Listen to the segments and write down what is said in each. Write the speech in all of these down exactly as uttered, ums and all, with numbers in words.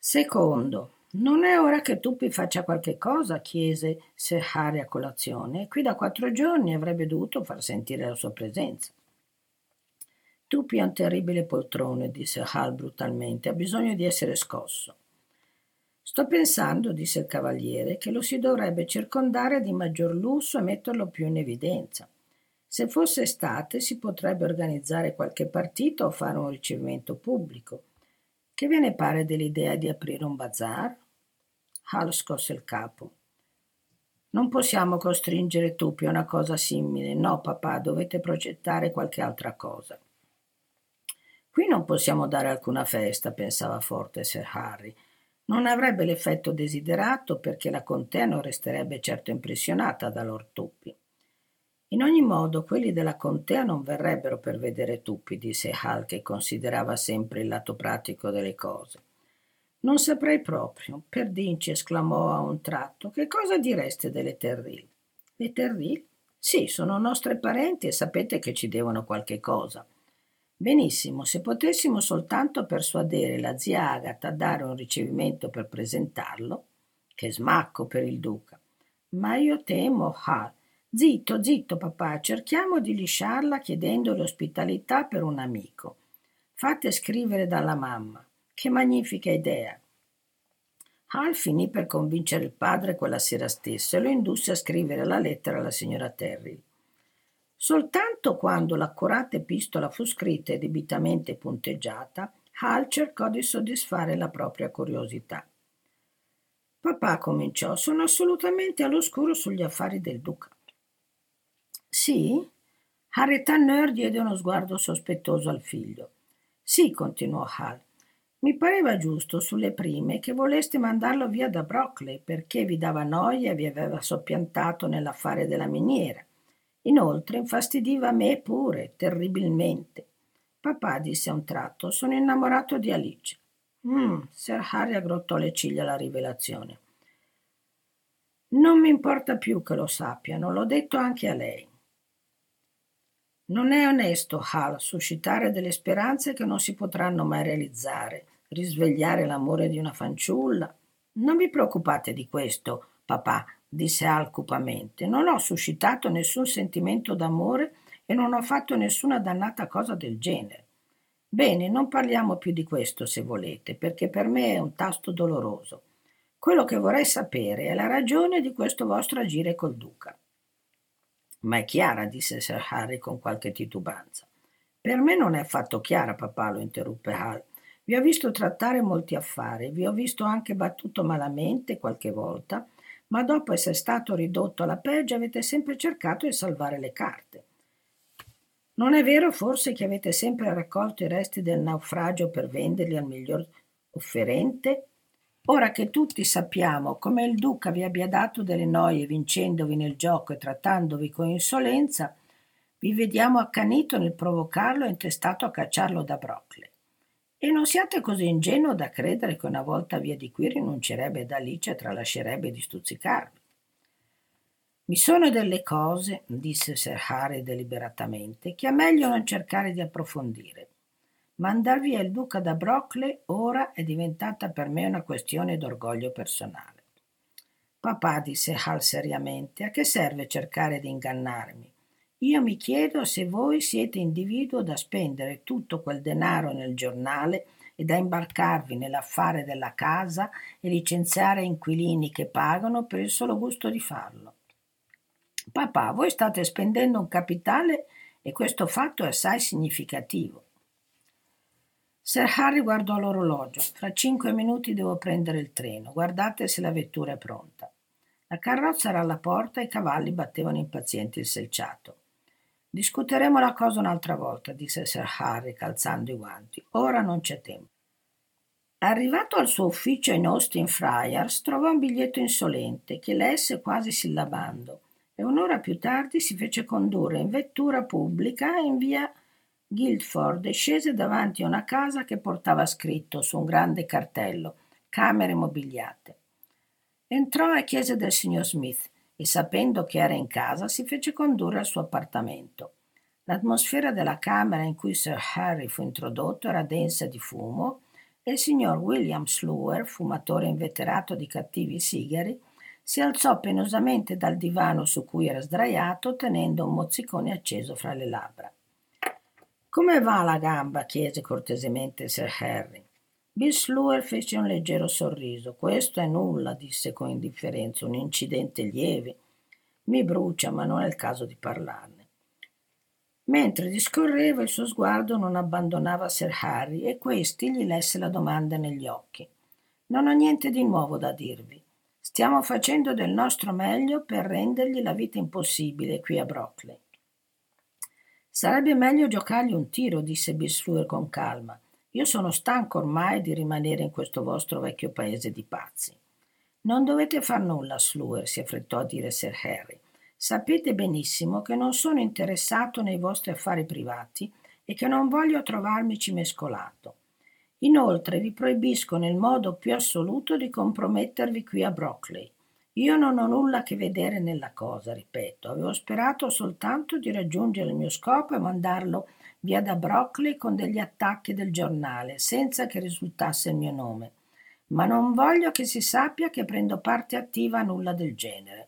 Secondo, non è ora che Tuppy faccia qualche cosa? Chiese Sir Harry a colazione. Qui da quattro giorni avrebbe dovuto far sentire la sua presenza. Tuppy è un terribile poltrone, disse Hal brutalmente, ha bisogno di essere scosso. Sto pensando, disse il cavaliere, che lo si dovrebbe circondare di maggior lusso e metterlo più in evidenza. Se fosse estate si potrebbe organizzare qualche partita o fare un ricevimento pubblico. Che ve ne pare dell'idea di aprire un bazar? Hal scosse il capo. Non possiamo costringere Tuppy a una cosa simile. No, papà, dovete progettare qualche altra cosa. Qui non possiamo dare alcuna festa, pensava forte Sir Harry. Non avrebbe l'effetto desiderato perché la contea non resterebbe certo impressionata da Lord Tuppy. In ogni modo, quelli della contea non verrebbero per vedere Tuppy, disse Hal, che considerava sempre il lato pratico delle cose. Non saprei proprio, perdinci, esclamò a un tratto. Che cosa direste delle Terril? Le Terril? Sì, sono nostre parenti e sapete che ci devono qualche cosa. Benissimo, se potessimo soltanto persuadere la zia Agatha a dare un ricevimento per presentarlo, che smacco per il duca. Ma io temo, Hal. Zitto, zitto, papà, cerchiamo di lisciarla chiedendole ospitalità per un amico. Fate scrivere dalla mamma. Che magnifica idea! Hal finì per convincere il padre quella sera stessa e lo indusse a scrivere la lettera alla signora Terril. Soltanto quando l'accurata epistola fu scritta e debitamente punteggiata, Hal cercò di soddisfare la propria curiosità. Papà, cominciò, sono assolutamente all'oscuro sugli affari del duca. Sì? Harry Tanner diede uno sguardo sospettoso al figlio. Sì, continuò Hal. Mi pareva giusto sulle prime che voleste mandarlo via da Brockley perché vi dava noia e vi aveva soppiantato nell'affare della miniera. Inoltre infastidiva me pure, terribilmente. Papà, disse a un tratto, sono innamorato di Alice. Mm, Sir Harry aggrottò le ciglia alla rivelazione. Non mi importa più che lo sappiano, l'ho detto anche a lei. Non è onesto, Hal, suscitare delle speranze che non si potranno mai realizzare, risvegliare l'amore di una fanciulla. Non vi preoccupate di questo, papà, disse Hal cupamente. Non ho suscitato nessun sentimento d'amore e non ho fatto nessuna dannata cosa del genere. Bene, non parliamo più di questo, se volete, perché per me è un tasto doloroso. Quello che vorrei sapere è la ragione di questo vostro agire col duca. Ma è chiara, disse Sir Harry con qualche titubanza. Per me non è affatto chiara, papà, lo interruppe Hal. Vi ho visto trattare molti affari, vi ho visto anche battuto malamente qualche volta, ma dopo essere stato ridotto alla peggio avete sempre cercato di salvare le carte. Non è vero forse che avete sempre raccolto i resti del naufragio per venderli al miglior offerente? Ora che tutti sappiamo come il duca vi abbia dato delle noie vincendovi nel gioco e trattandovi con insolenza, vi vediamo accanito nel provocarlo e intestato a cacciarlo da Brockley. E non siate così ingenuo da credere che una volta via di qui rinuncerebbe ad Alice e tralascerebbe di stuzzicarvi. Mi sono delle cose, disse Sir Harry deliberatamente, che è meglio non cercare di approfondire. Mandar via il duca da Brockley ora è diventata per me una questione d'orgoglio personale. Papà, disse Hal seriamente, a che serve cercare di ingannarmi? Io mi chiedo se voi siete individuo da spendere tutto quel denaro nel giornale e da imbarcarvi nell'affare della casa e licenziare inquilini che pagano per il solo gusto di farlo. Papà, voi state spendendo un capitale e questo fatto è assai significativo. Sir Harry guardò l'orologio. Fra cinque minuti devo prendere il treno. Guardate se la vettura è pronta. La carrozza era alla porta e i cavalli battevano impazienti il selciato. Discuteremo la cosa un'altra volta, disse Sir Harry calzando i guanti. Ora non c'è tempo. Arrivato al suo ufficio in Austin Friars, trovò un biglietto insolente che lesse quasi sillabando e un'ora più tardi si fece condurre in vettura pubblica in via Guildford e scese davanti a una casa che portava scritto su un grande cartello «Camere mobiliate». Entrò e chiese del signor Smith e, sapendo che era in casa, si fece condurre al suo appartamento. L'atmosfera della camera in cui Sir Harry fu introdotto era densa di fumo e il signor William Slower, fumatore inveterato di cattivi sigari, si alzò penosamente dal divano su cui era sdraiato, tenendo un mozzicone acceso fra le labbra. «Come va la gamba?» chiese cortesemente Sir Harry. Bill Slower fece un leggero sorriso. «Questo è nulla», disse con indifferenza, «un incidente lieve. Mi brucia, ma non è il caso di parlarne». Mentre discorreva, il suo sguardo non abbandonava Sir Harry e questi gli lesse la domanda negli occhi. «Non ho niente di nuovo da dirvi. Stiamo facendo del nostro meglio per rendergli la vita impossibile qui a Brockley». «Sarebbe meglio giocargli un tiro», disse Bill Slower con calma. «Io sono stanco ormai di rimanere in questo vostro vecchio paese di pazzi». «Non dovete far nulla, Slower», si affrettò a dire Sir Harry. «Sapete benissimo che non sono interessato nei vostri affari privati e che non voglio trovarmici mescolato. Inoltre vi proibisco nel modo più assoluto di compromettervi qui a Brockley. Io non ho nulla a che vedere nella cosa, ripeto. Avevo sperato soltanto di raggiungere il mio scopo e mandarlo via da Brockley con degli attacchi del giornale, senza che risultasse il mio nome. Ma non voglio che si sappia che prendo parte attiva a nulla del genere».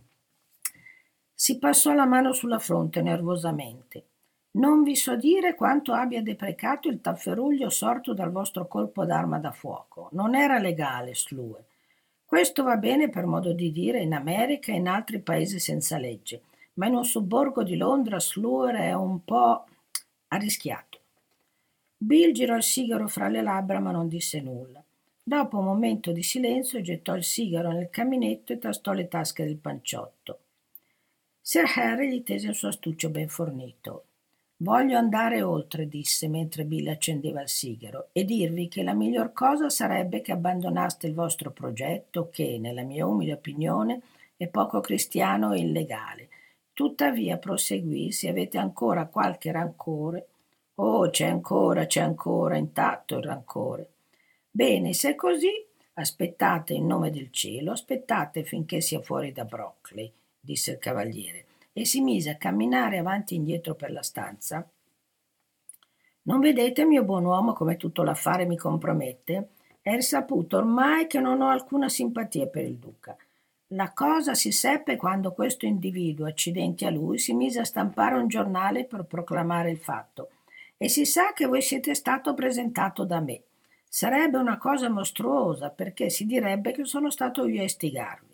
Si passò la mano sulla fronte nervosamente. «Non vi so dire quanto abbia deprecato il tafferuglio sorto dal vostro colpo d'arma da fuoco. Non era legale, Slower. Questo va bene, per modo di dire, in America e in altri paesi senza legge, ma in un sobborgo di Londra Slower è un po' arrischiato». Bill girò il sigaro fra le labbra ma non disse nulla. Dopo un momento di silenzio gettò il sigaro nel caminetto e tastò le tasche del panciotto. Sir Harry gli tese il suo astuccio ben fornito. «Voglio andare oltre», disse mentre Bill accendeva il sigaro, «e dirvi che la miglior cosa sarebbe che abbandonaste il vostro progetto che, nella mia umile opinione, è poco cristiano e illegale. Tuttavia», proseguì, «se avete ancora qualche rancore». «Oh, c'è ancora, c'è ancora, intatto il rancore». «Bene, se è così, aspettate in nome del cielo, aspettate finché sia fuori da Brockley», disse il cavaliere, e si mise a camminare avanti e indietro per la stanza. «Non vedete, mio buon uomo, come tutto l'affare mi compromette? È risaputo ormai che non ho alcuna simpatia per il duca. La cosa si seppe quando questo individuo, accidenti a lui, si mise a stampare un giornale per proclamare il fatto. E si sa che voi siete stato presentato da me. Sarebbe una cosa mostruosa, perché si direbbe che sono stato io a istigarvi.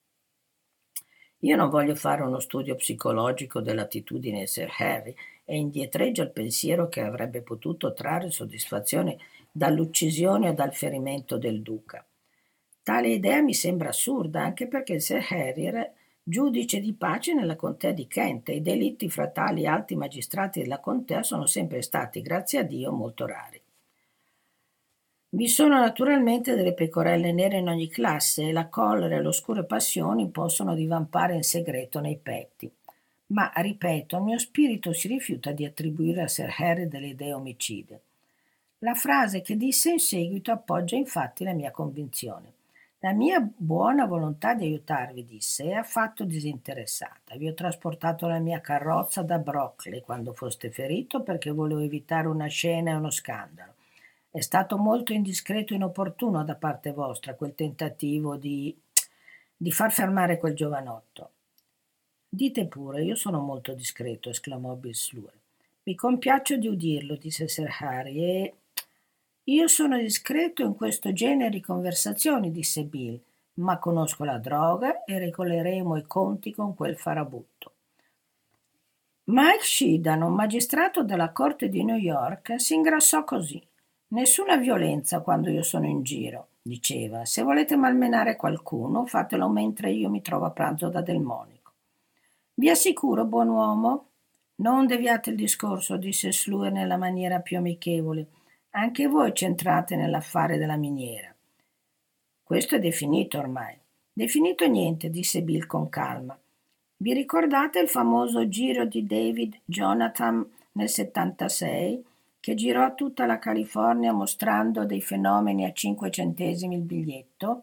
Io non voglio fare uno studio psicologico dell'attitudine di Sir Harry e indietreggio al pensiero che avrebbe potuto trarre soddisfazione dall'uccisione o dal ferimento del duca. Tale idea mi sembra assurda, anche perché Sir Harry era giudice di pace nella contea di Kent e i delitti fra tali alti magistrati della contea sono sempre stati, grazie a Dio, molto rari. Vi sono naturalmente delle pecorelle nere in ogni classe e la collera e le oscure passioni possono divampare in segreto nei petti. Ma, ripeto, il mio spirito si rifiuta di attribuire a Sir Harry delle idee omicide. La frase che disse in seguito appoggia infatti la mia convinzione. La mia buona volontà di aiutarvi, disse, è affatto disinteressata. Vi ho trasportato la mia carrozza da Brockley quando foste ferito perché volevo evitare una scena e uno scandalo. È stato molto indiscreto e inopportuno da parte vostra quel tentativo di, di far fermare quel giovanotto. Dite pure, io sono molto discreto, esclamò Bill Slower. Mi compiaccio di udirlo, disse Sir Harry, e io sono discreto in questo genere di conversazioni, disse Bill, ma conosco la droga e regoleremo i conti con quel farabutto. Mike Sheehan, un magistrato della corte di New York, si ingrassò così. Nessuna violenza quando io sono in giro, diceva. Se volete malmenare qualcuno, fatelo mentre io mi trovo a pranzo da Delmonico. Vi assicuro, buon uomo, non deviate il discorso, disse Slower nella maniera più amichevole. Anche voi c'entrate nell'affare della miniera. Questo è definito ormai. Definito niente, disse Bill con calma. Vi ricordate il famoso giro di David Jonathan nel settantasei? Che girò tutta la California mostrando dei fenomeni a cinque centesimi il biglietto?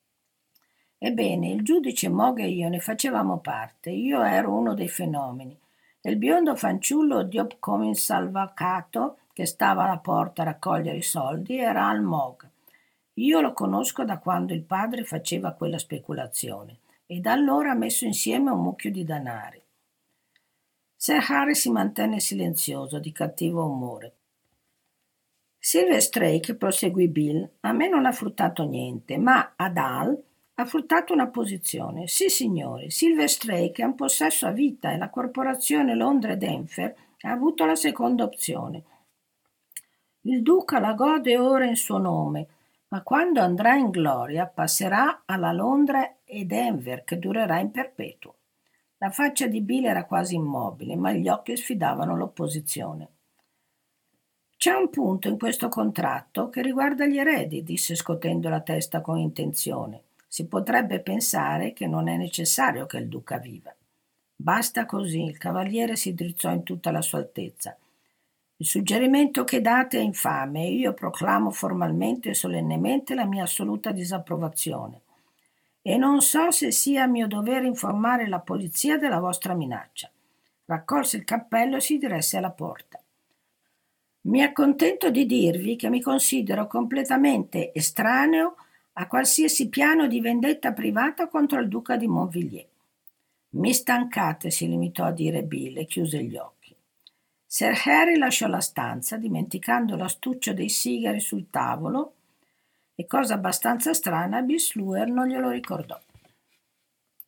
Ebbene, il giudice Mogg e io ne facevamo parte. Io ero uno dei fenomeni. E il biondo fanciullo di Hopkins Salvacato che stava alla porta a raccogliere i soldi era Almog. Io lo conosco da quando il padre faceva quella speculazione e da allora ha messo insieme un mucchio di danari. Sir Harry si mantenne silenzioso, di cattivo umore. Silver Strake, proseguì Bill, a me non ha fruttato niente, ma ad Al ha fruttato una posizione. Sì, signori, Silver Strake è un possesso a vita e la corporazione Londra Denver ha avuto la seconda opzione. Il duca la gode ora in suo nome, ma quando andrà in gloria passerà alla Londra e Denver, che durerà in perpetuo. La faccia di Bill era quasi immobile, ma gli occhi sfidavano l'opposizione. C'è un punto in questo contratto che riguarda gli eredi, disse scotendo la testa con intenzione. Si potrebbe pensare che non è necessario che il duca viva. Basta così, il cavaliere si drizzò in tutta la sua altezza. Il suggerimento che date è infame e io proclamo formalmente e solennemente la mia assoluta disapprovazione. E non so se sia mio dovere informare la polizia della vostra minaccia. Raccolse il cappello e si diresse alla porta. Mi accontento di dirvi che mi considero completamente estraneo a qualsiasi piano di vendetta privata contro il duca di Montvilliers. Mi stancate, si limitò a dire Bill e chiuse gli occhi. Sir Harry lasciò la stanza, dimenticando l'astuccio dei sigari sul tavolo, e cosa abbastanza strana, Bill Sluer non glielo ricordò.